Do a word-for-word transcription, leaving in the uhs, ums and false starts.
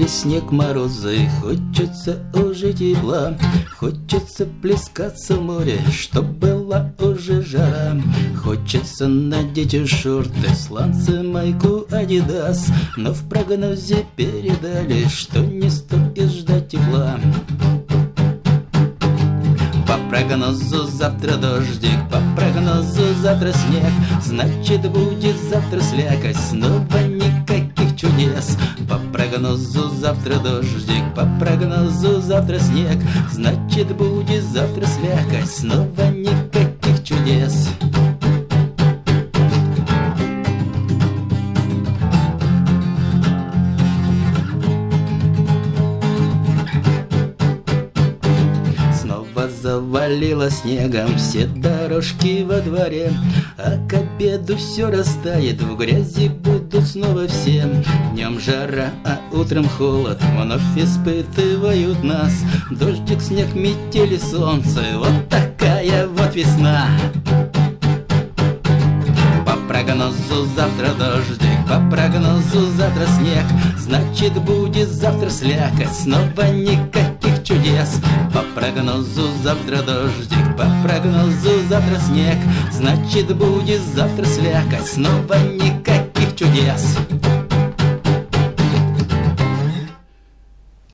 Метели, снег, морозы, хочется уже тепла, хочется плескаться в море, чтоб была уже жара. Хочется надеть шорты, сланцы, майку, адидас, но в прогнозе передали, что не стоит ждать тепла. По прогнозу завтра дождик, по прогнозу завтра снег, значит будет завтра слякоть, снова никаких чудес. По прогнозу завтра дождик, по прогнозу завтра снег, значит будет завтра слякоть, снова никаких чудес. Завалило снегом все дорожки во дворе, а к обеду все растает, в грязи будут снова все. Днем жара, а утром холод, вновь испытывают нас. Дождик, снег, метели, солнце, вот такая вот весна. По прогнозу завтра дождик, по прогнозу завтра снег, значит будет завтра слякоть, снова никаких чудес. По прогнозу завтра дождик, по прогнозу завтра снег, значит будет завтра слякоть, снова никаких чудес.